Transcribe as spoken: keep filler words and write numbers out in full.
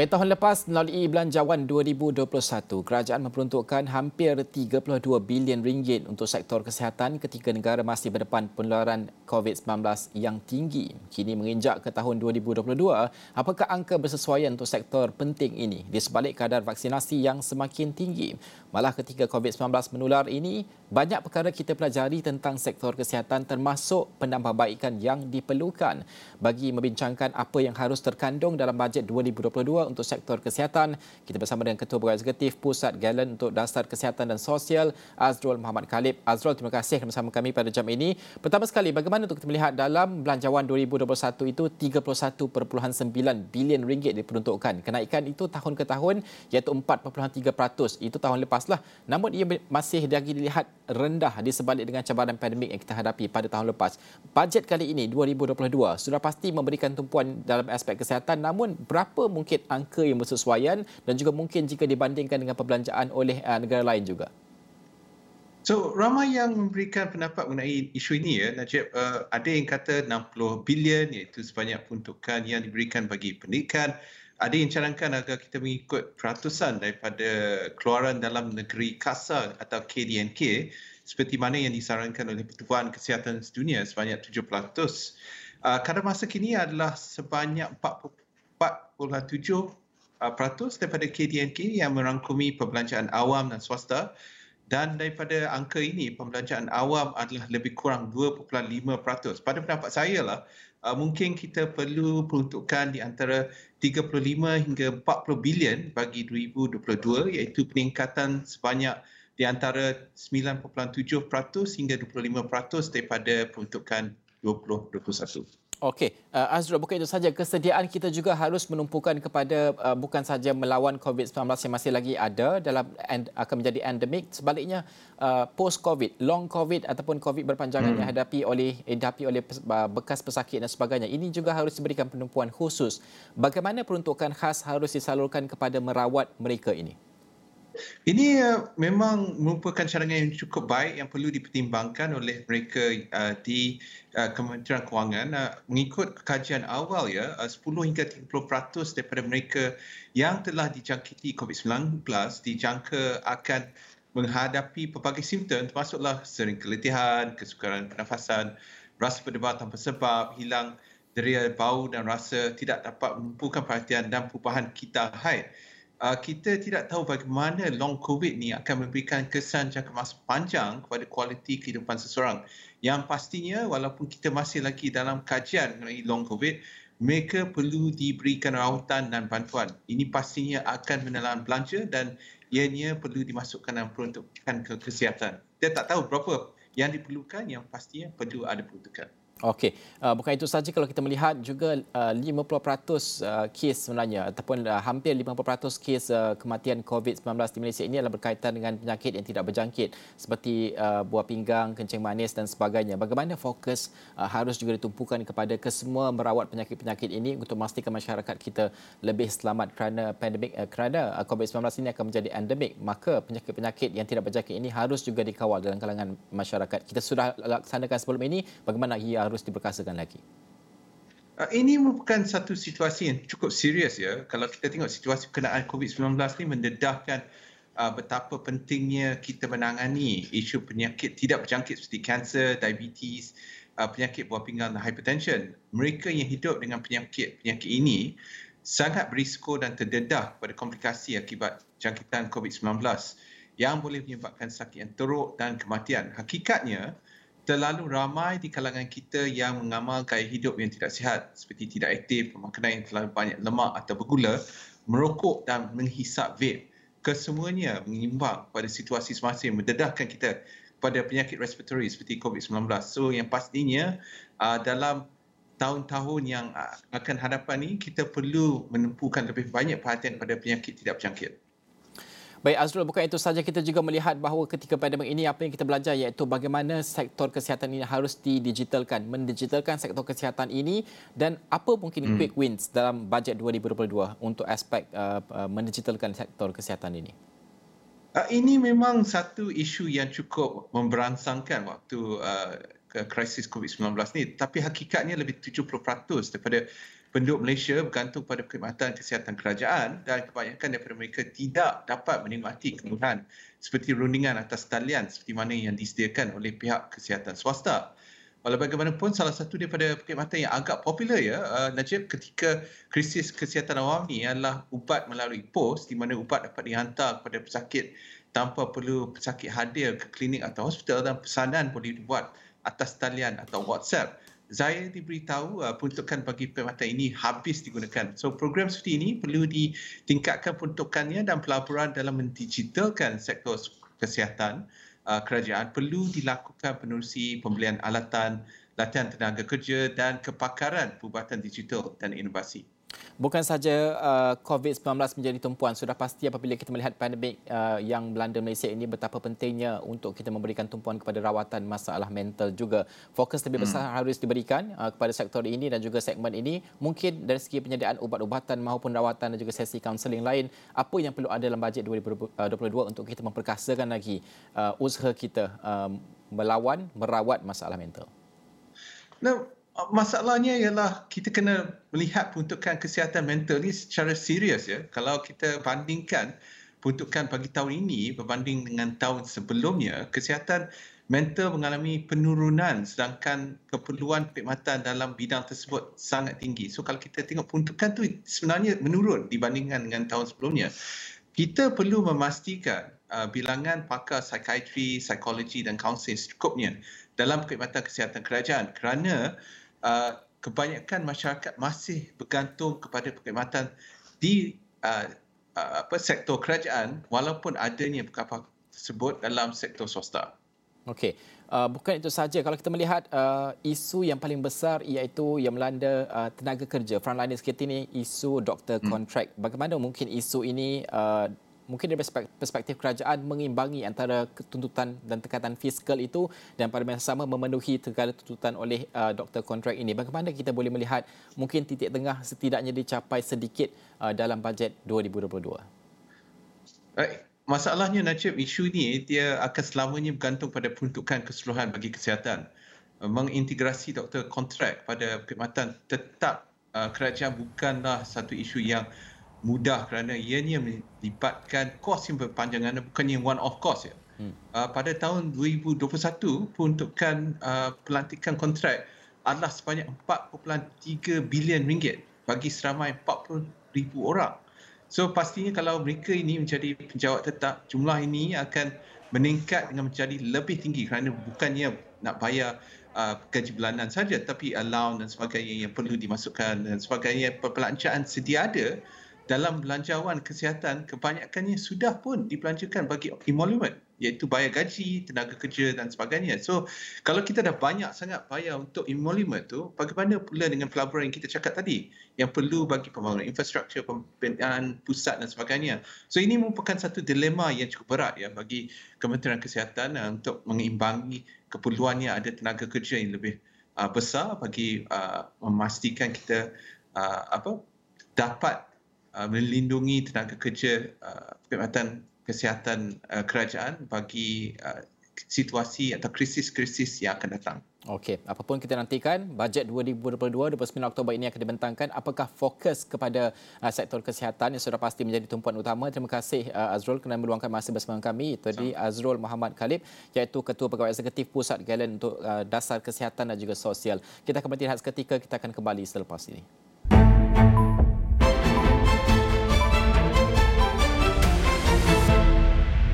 Baik, tahun lepas melalui Belanjawan dua ribu dua puluh satu, kerajaan memperuntukkan hampir tiga puluh dua bilion ringgit untuk sektor kesihatan ketika negara masih berdepan penularan covid sembilan belas yang tinggi. Kini menginjak ke tahun dua ribu dua puluh dua, apakah angka bersesuaian untuk sektor penting ini di sebalik kadar vaksinasi yang semakin tinggi? Malah ketika covid sembilan belas menular ini, banyak perkara kita pelajari tentang sektor kesihatan termasuk penambahbaikan yang diperlukan. Bagi membincangkan apa yang harus terkandung dalam bajet dua ribu dua puluh dua untuk sektor kesihatan, kita bersama dengan Ketua Pegawai Eksekutif Pusat Galen untuk Dasar Kesihatan dan Sosial, Azrul Muhammad Khalib. Azrul, terima kasih bersama kami pada jam ini. Pertama sekali, bagaimana untuk kita melihat dalam Belanjawan dua ribu dua puluh satu itu tiga puluh satu perpuluhan sembilan bilion ringgit diperuntukkan. Kenaikan itu tahun ke tahun iaitu empat perpuluhan tiga peratus. Itu tahun lepaslah. Namun ia masih lagi dilihat rendah di sebalik dengan cabaran pandemik yang kita hadapi pada tahun lepas. Bajet kali ini dua ribu dua puluh dua sudah pasti memberikan tumpuan dalam aspek kesihatan, namun berapa mungkin angka yang bersesuaian dan juga mungkin jika dibandingkan dengan perbelanjaan oleh uh, negara lain juga? So, ramai yang memberikan pendapat mengenai isu ini, ya, Najib. Uh, ada yang kata enam puluh bilion iaitu sebanyak peruntukan yang diberikan bagi pendidikan. Ada yang cadangkan agar kita mengikut peratusan daripada keluaran dalam negeri kasar atau K D N K seperti mana yang disarankan oleh Pertubuhan Kesihatan Sedunia sebanyak tujuh peratus. Uh, kadar masa kini adalah sebanyak empat puluh tujuh peratus daripada K D N K yang merangkumi perbelanjaan awam dan swasta, dan daripada angka ini pembelanjaan awam adalah lebih kurang dua perpuluhan lima peratus. Pada pendapat saya lah, uh, mungkin kita perlu peruntukan di antara tiga puluh lima hingga empat puluh bilion bagi dua ribu dua puluh dua, iaitu peningkatan sebanyak di antara sembilan perpuluhan tujuh peratus hingga dua puluh lima peratus daripada peruntukan dua ribu dua puluh satu. Okey, uh, Azrul, bukan itu saja, kesediaan kita juga harus menumpukan kepada uh, bukan saja melawan covid sembilan belas yang masih lagi ada dalam and, akan menjadi endemik, sebaliknya uh, post covid, long covid ataupun covid berpanjangan hmm. yang hadapi oleh dihadapi oleh uh, bekas pesakit dan sebagainya. Ini juga harus diberikan penumpuan khusus. Bagaimana peruntukan khas harus disalurkan kepada merawat mereka ini? Ini uh, memang merupakan cadangan yang cukup baik yang perlu dipertimbangkan oleh mereka uh, di uh, Kementerian Kewangan. Uh, mengikut kajian awal, ya, uh, sepuluh hingga tiga puluh peratus daripada mereka yang telah dijangkiti covid sembilan belas dijangka akan menghadapi pelbagai simptom, termasuklah sering keletihan, kesukaran pernafasan, rasa berdebar tanpa sebab, hilang deria bau dan rasa, tidak dapat menumpukan perhatian dan perubahan kita haid. Uh, kita tidak tahu bagaimana long COVID ni akan memberikan kesan jangka masa panjang kepada kualiti kehidupan seseorang. Yang pastinya, walaupun kita masih lagi dalam kajian mengenai long COVID, mereka perlu diberikan rawatan dan bantuan. Ini pastinya akan menelan belanja dan ianya perlu dimasukkan dalam peruntukan ke kesihatan. Kita tak tahu berapa yang diperlukan, yang pastinya perlu ada peruntukan. Okey, uh, bukan itu saja, kalau kita melihat juga uh, lima puluh peratus uh, kes sebenarnya ataupun uh, hampir lima puluh peratus kes uh, kematian covid sembilan belas di Malaysia ini adalah berkaitan dengan penyakit yang tidak berjangkit seperti uh, buah pinggang, kencing manis dan sebagainya. Bagaimana fokus uh, harus juga ditumpukan kepada kesemua merawat penyakit-penyakit ini untuk memastikan masyarakat kita lebih selamat kerana pandemik uh, kerana uh, covid sembilan belas ini akan menjadi endemik, maka penyakit-penyakit yang tidak berjangkit ini harus juga dikawal dalam kalangan masyarakat. Kita sudah laksanakan sebelum ini, bagaimana ia harus diperkasakan lagi? Ini merupakan satu situasi yang cukup serius, ya. Kalau kita tengok situasi berkenaan covid sembilan belas ni mendedahkan uh, betapa pentingnya kita menangani isu penyakit tidak berjangkit seperti kanser, diabetes, uh, penyakit buah pinggang dan hypertension. Mereka yang hidup dengan penyakit-penyakit ini sangat berisiko dan terdedah pada komplikasi akibat jangkitan covid sembilan belas yang boleh menyebabkan sakit yang teruk dan kematian. Hakikatnya, terlalu ramai di kalangan kita yang mengamal gaya hidup yang tidak sihat seperti tidak aktif, pemakanan yang terlalu banyak lemak atau bergula, merokok dan menghisap vape. Kesemuanya menyumbang pada situasi semasa yang mendedahkan kita pada penyakit respiratory seperti covid sembilan belas. So, yang pastinya uh, dalam tahun-tahun yang akan hadapan ini, kita perlu menumpukan lebih banyak perhatian pada penyakit tidak berjangkit. Baik, Azrul, bukan itu saja, kita juga melihat bahawa ketika pandemik ini apa yang kita belajar iaitu bagaimana sektor kesihatan ini harus didigitalkan, mendigitalkan sektor kesihatan ini, dan apa mungkin hmm. quick wins dalam bajet dua ribu dua puluh dua untuk aspek uh, uh, mendigitalkan sektor kesihatan ini. Uh, ini memang satu isu yang cukup memberangsangkan waktu uh, krisis covid sembilan belas ni, tapi hakikatnya lebih tujuh puluh peratus daripada penduduk Malaysia bergantung pada perkhidmatan kesihatan kerajaan dan kebanyakan daripada mereka tidak dapat menikmati kemudahan seperti rundingan atas talian seperti mana yang disediakan oleh pihak kesihatan swasta. Walau bagaimanapun, salah satu daripada perkhidmatan yang agak popular ya, uh, Najib, ketika krisis kesihatan awam ni adalah ubat melalui pos, di mana ubat dapat dihantar kepada pesakit tanpa perlu pesakit hadir ke klinik atau hospital, dan pesanan boleh dibuat atas talian atau WhatsApp. Saya diberitahu uh, peruntukan bagi perkhidmatan ini habis digunakan. So program seperti ini perlu ditingkatkan peruntukannya dan pelaburan dalam mendigitalkan sektor kesihatan Uh, kerajaan perlu dilakukan penerusi pembelian alatan, latihan tenaga kerja dan kepakaran perubatan digital dan inovasi. Bukan saja uh, COVID sembilan belas menjadi tumpuan, sudah pasti apabila kita melihat pandemik uh, yang melanda Malaysia ini betapa pentingnya untuk kita memberikan tumpuan kepada rawatan masalah mental juga. Fokus lebih besar hmm. harus diberikan uh, kepada sektor ini dan juga segmen ini. Mungkin dari segi penyediaan ubat-ubatan maupun rawatan dan juga sesi kaunseling lain, apa yang perlu ada dalam bajet dua ribu dua puluh dua untuk kita memperkasakan lagi uh, usaha kita uh, melawan, merawat masalah mental? Nah, masalahnya ialah kita kena melihat peruntukan kesihatan mental ini secara serius ya. Kalau kita bandingkan peruntukan bagi tahun ini berbanding dengan tahun sebelumnya, kesihatan mental mengalami penurunan sedangkan keperluan perkhidmatan dalam bidang tersebut sangat tinggi. So kalau kita tengok peruntukan tu sebenarnya menurun dibandingkan dengan tahun sebelumnya. Kita perlu memastikan uh, bilangan pakar psikiatri, psikologi dan kaunseling secukupnya dalam perkhidmatan kesihatan kerajaan kerana Uh, kebanyakan masyarakat masih bergantung kepada perkhidmatan di uh, uh, apa sektor kerajaan walaupun adanya perkara tersebut dalam sektor swasta. Okey, uh, bukan itu saja. Kalau kita melihat uh, isu yang paling besar iaitu yang melanda uh, tenaga kerja, frontliners kita ini, isu doktor kontrak. Hmm. Bagaimana mungkin isu ini uh, mungkin dari perspektif kerajaan mengimbangi antara tuntutan dan tekanan fiskal itu dan pada masa sama memenuhi segala tuntutan oleh uh, doktor kontrak ini. Bagaimana kita boleh melihat mungkin titik tengah setidaknya dicapai sedikit uh, dalam bajet dua ribu dua puluh dua? Masalahnya Najib, isu ini dia akan selamanya bergantung pada peruntukan keseluruhan bagi kesihatan. Mengintegrasi doktor kontrak pada perkhidmatan tetap uh, kerajaan bukanlah satu isu yang mudah kerana ianya melibatkan kos yang berpanjangan, bukannya one off cost ya. Hmm. Uh, pada tahun dua ribu dua puluh satu peruntukan uh, pelantikan kontrak adalah sebanyak empat perpuluhan tiga bilion ringgit bagi seramai empat puluh ribu orang. So pastinya kalau mereka ini menjadi penjawat tetap, jumlah ini akan meningkat dengan menjadi lebih tinggi kerana bukannya nak bayar uh, gaji bulanan saja tapi allowance dan sebagainya yang perlu dimasukkan dan sebagainya. Perbelanjaan sedia ada dalam belanjawan kesihatan kebanyakannya sudah pun dibelanjakan bagi emolument iaitu bayar gaji, tenaga kerja dan sebagainya. So kalau kita dah banyak sangat bayar untuk emolument tu, bagaimana pula dengan pelaburan yang kita cakap tadi yang perlu bagi pembangunan infrastruktur, pembinaan pusat dan sebagainya. So ini merupakan satu dilema yang cukup berat ya bagi Kementerian Kesihatan uh, untuk mengeimbangi keperluannya ada tenaga kerja yang lebih uh, besar bagi uh, memastikan kita uh, apa dapat Uh, melindungi tenaga kerja uh, perkhidmatan kesihatan uh, kerajaan bagi uh, situasi atau krisis-krisis yang akan datang. Okey, apapun kita nantikan, bajet dua ribu dua puluh dua, dua puluh sembilan Oktober ini akan dibentangkan. Apakah fokus kepada uh, sektor kesihatan yang sudah pasti menjadi tumpuan utama? Terima kasih uh, Azrul kerana meluangkan masa bersama kami. Itu tadi Azrul Muhammad Khalib, iaitu Ketua Pegawai Eksekutif Pusat Galen untuk uh, Dasar Kesihatan dan juga Sosial. Kita akan berhenti seketika, kita akan kembali selepas ini.